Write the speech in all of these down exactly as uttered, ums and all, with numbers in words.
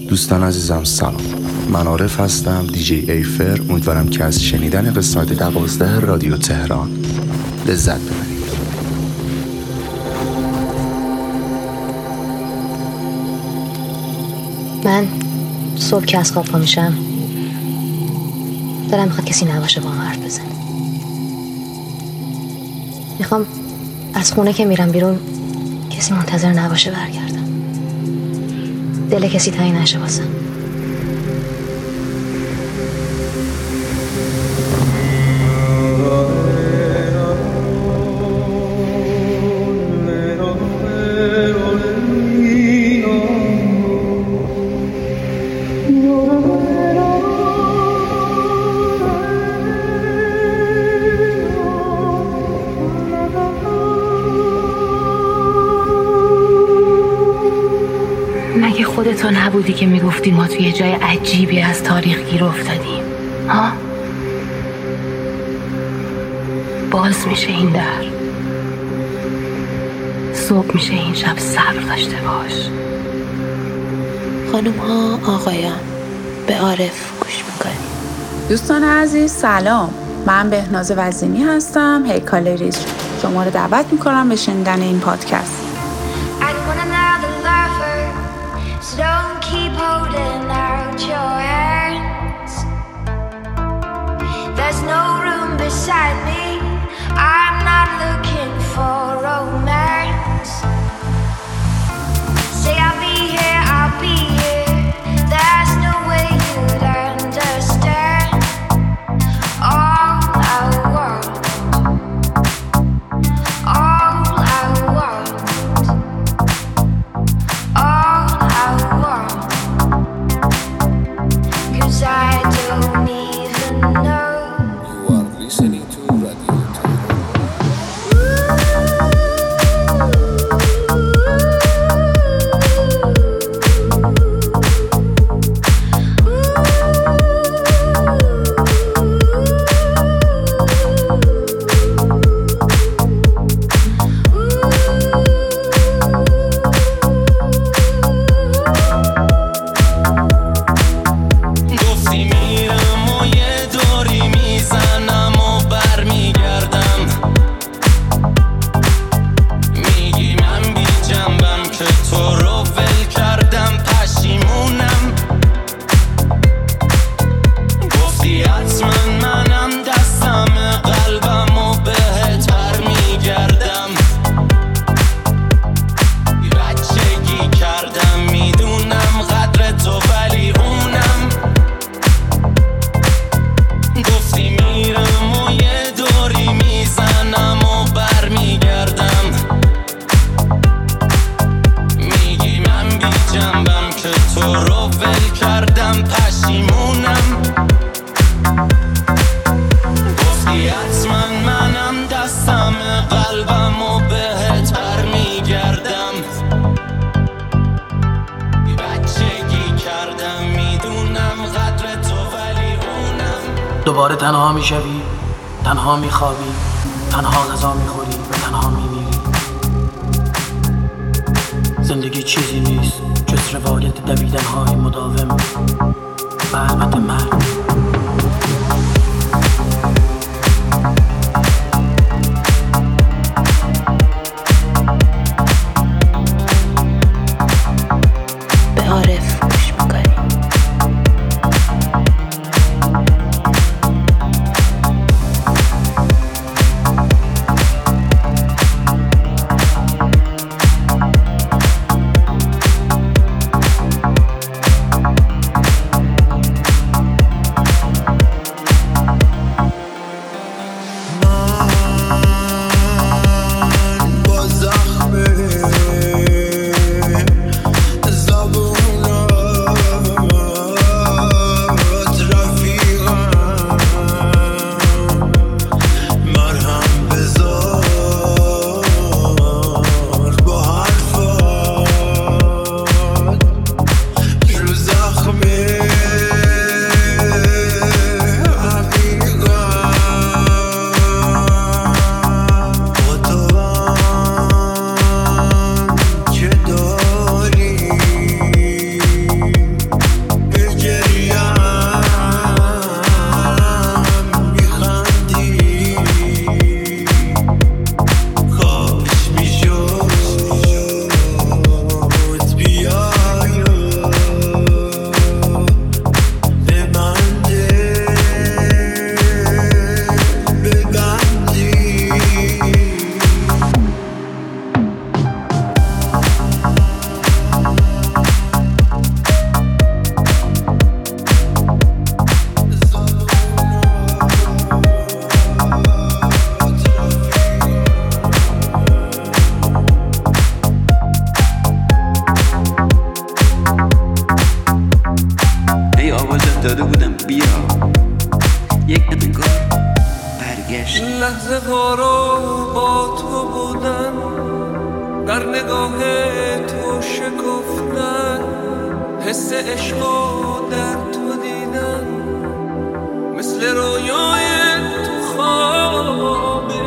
دوستان عزیزم سلام، من عارف هستم، دیجی ایفر. امیدوارم که از شنیدن قسمت دوازده رادیو تهران لذت ببرید. من صبح که از خواب پا میشم دلم میخواد کسی نباشه با هم حرف بزنه. میخوام از خونه که میرم بیرون کسی منتظر نباشه برگردم، دل کسی تنگ نشه واسم. مگه خودتو نبودی که میگفتی ما توی جای عجیبی از تاریخ گیر افتادیم؟ ها؟ باز میشه این در، صبح میشه این شب، صبر داشته باش. خانم ها آقایان، به عارف گوش میکنیم. دوستان عزیز سلام، من بهناز وزینی هستم، هیکل ریز. شما رو دعوت میکنم به شنیدن این پادکست. Don't keep holding out your hands. There's no room beside me. I'm not looking for romance. Say I'll be here, I'll be here. There's no way you'd understand. All I want, all I want, all I want. Cause I don't even know. You are listening to Radio دوباره تنها میشوی، تنها میخوابی، تنها غذا میخوری و تنها میمیری. زندگی چیزی نیست جز روایت دویدن‌های مداوم و البته مرگ. به عارف گوش میکنیم. لحظه ها رو با تو بودن، در نگاه تو شکفتن، حس عشق در تو دیدن، مثل رویای تو خوابه.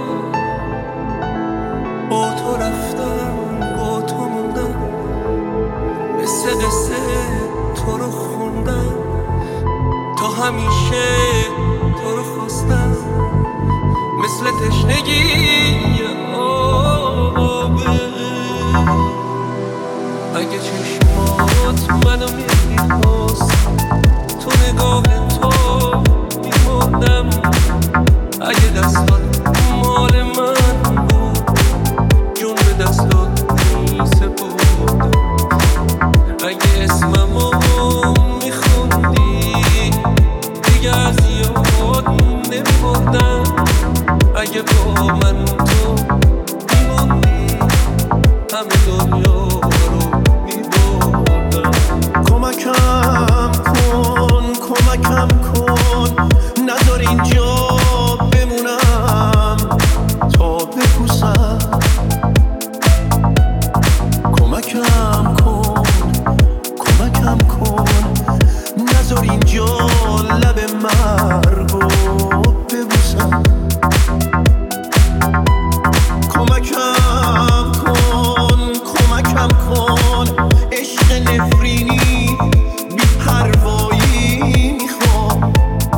با تو رفتم با تو موندم، مثل قصه تو رو خوندم، تا همیشه تو رو خواستم، مثل تشنگی آبه. اگه چشمات منو می‌خواست، تو نگاه تو میموندم. اگه دستات مال من بود، جون به دستات میسپردم. اگه اسممو میخوندی، دیگه از یاد نمیبردم. اگه با من تو میموندی، همه دنیا رو میبردم. کمکم کن کمکم کن، نذار اینجا بمونم تا بپوسم. کمکم کن کمکم کن، نذار اینجا لب مرگو ببوسم. کمکم کن کمکم کن، عشق نفرینی بی پروایی میخوام.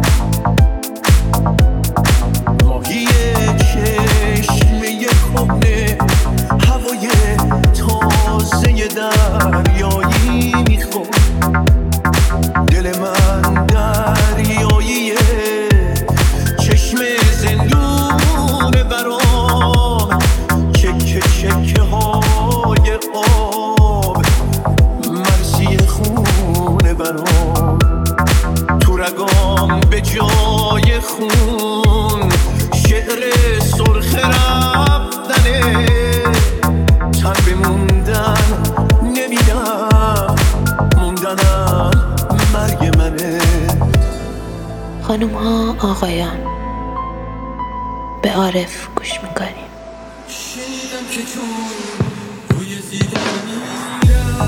ماهی چشمه کهنه، هوای تازه دریایی میخوام. دل من دریاییه، چشم زندونه برام، چکه چکه های آب، مرسی خونه برام. تو رگام به جای خون، شعر سرخ رفتنه. تن بموندن نمیدم، موندنم مرگ منه. خانوم ها آقایان، به عارف گوش میکنیم. شنیدم که چون روی زیبا میرم،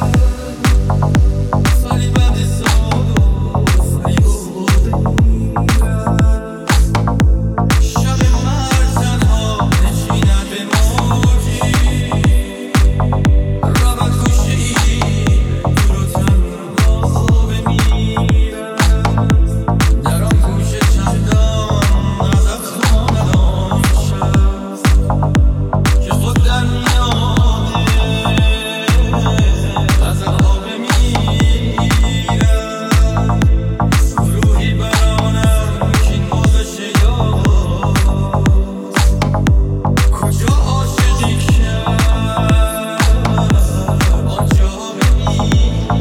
سالی بعد سال سالی بوده میرم. شب مرد تنها نشینم به موجی، رابط خوشه ای تو رو تنها بمیرم. در آن گوشه چندان نزد خانه نشست، که خود در میانه غزل‌ها بمیرم. گروهی برانم کین موقع شیاست، کجا عاشقی کرد آنجا بمیرم.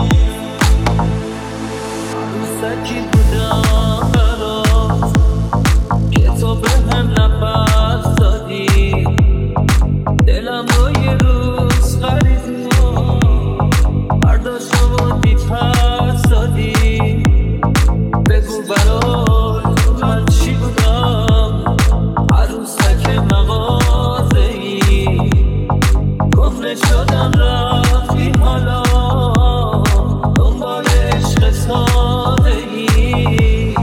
عروسکی بودم برات، که تو به هم نفس دادی. دلم رو یه روز خریدی، برداشتم و بی‌پس دادی. بگو برات من چی بودم، عروسک مغازه‌ای. کهنه شدم رفتی حالا، دنبال عشق ساده‌ای.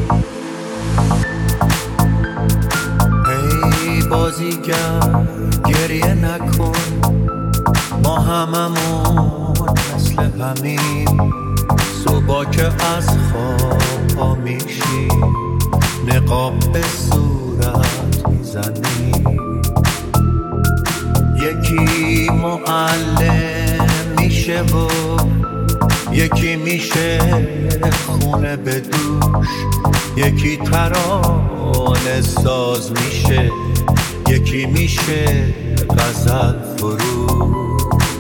ای بازیگر گریه نکن، ما هممون مثل همین. صبح که از خواب پا میشی، نقاب به صورت میزنی. یکی معلم میشه و یکی میشه خونه به دوش. یکی ترانه ساز میشه، یکی میشه غزل فروش.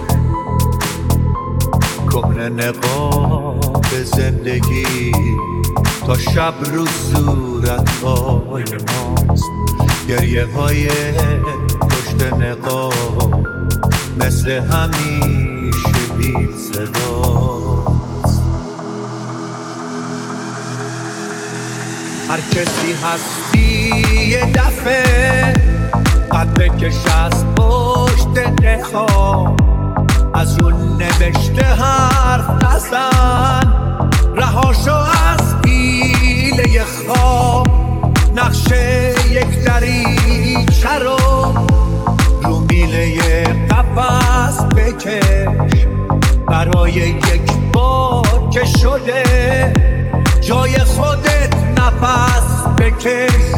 کهنه نقاب زندگی تا شب رو صورت‌های ماست. گریه های پشت نقاب مثل همیشه بی صداست. هر کسی هستی یه دفعه قد بکش از پشت نخواه، از اون نوشته حرف نزن، رهاشو از پیله خواب، نقشه یک دریچه رو رو میله قفس بکش، برای یک بار که شده جای خودت نفس بکش.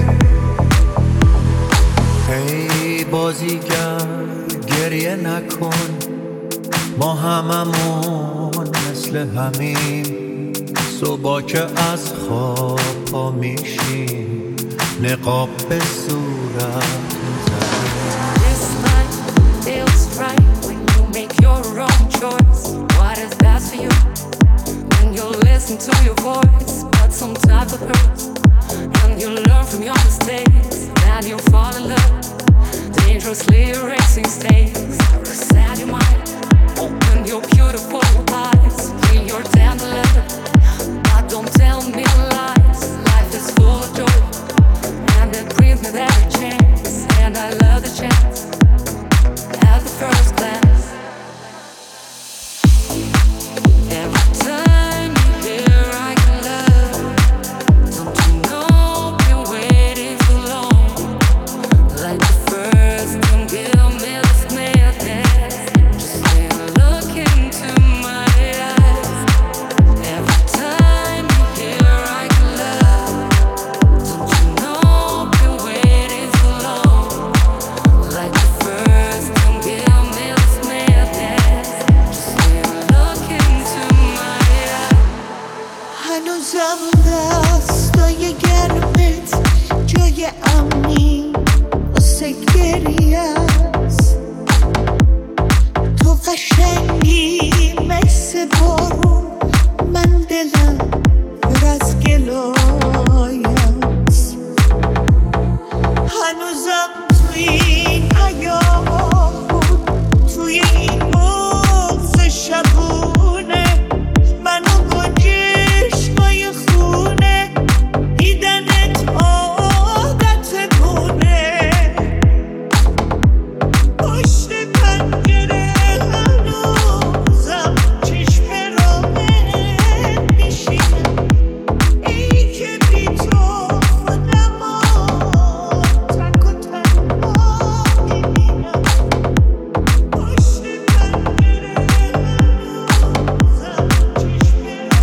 هی بازیگر گریه نکن، ما هممون مثل همین، صبح که از خواب پا میشیم نقاب به صورت This night feels right when you make your own choice. What is best for you? When you listen to your voice, but sometimes it hurts. And you learn from your mistakes, then you fall in love, dangerously erasing stakes. Reset your mind, open your beautiful eyes, read your tender letter, but don't tell me lies. Life is full of joy, and it brings me every chance, and I love the chance at the first glance. Every time you hear I can love, don't you know been waiting so long, like the first can give me this madness, just when I look into my eyes. Every time you hear I can love, don't you know been waiting so long, like the first can give me this madness, just when I look into my eyes. هنوزم دستای گرمت جای امنی واسه گریه است، تو قشنگی مثل بارون، من دلم پر از گلای است. هنوزم توی این ایام بود، توی این بغض شبونه، منو با چشمای خونه دیدنت عادتمونه. پشت پنجره هنوزم چشم راهت میشینه، ای که بی تو خودمو تک و تنها میبینم. پشت پنجره هنوزم چشم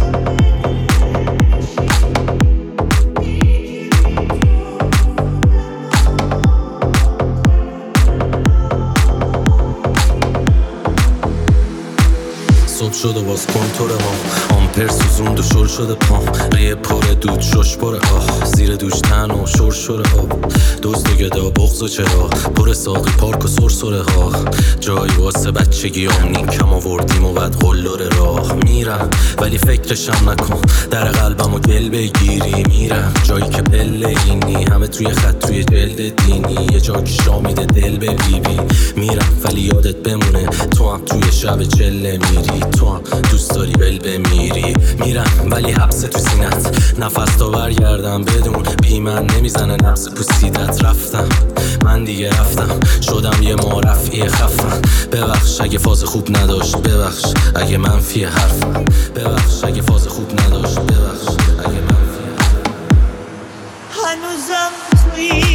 صبح شد و باز کنتور ما آمپر سوزوند و شل شده پام، ریه پر دود شش پر آه، زیر دوش تن و شور شور آب، دوست و گدا بغض و چرا پر ساقی پارک و سرسره ها، جایی واسه بچگی آمنی کم آوردیم و بعد قلور راه میرم، ولی فکرشم نکن در قلبم و گل بگیری. میرم جایی که پله اینی همه توی خط توی جلد دینی، یه جا که شامیده دل به بی بی. میرم ولی یادت بمونه تو هم توی شب چله میری، تو هم دوست داری ول بمیری. میرم ولی حبس تو سینت، نفس تا برگردم بدون بی من نمیزنه نفس پوسیدت. رفتم من دیگه رفتم، شدم یه معرفی خفن. ببخش اگه فاز خوب نداشت، ببخش اگه منفی حرفم، ببخش اگه فاز خوب نداشت، ببخش اگه منفی حرفم. هنوزم توی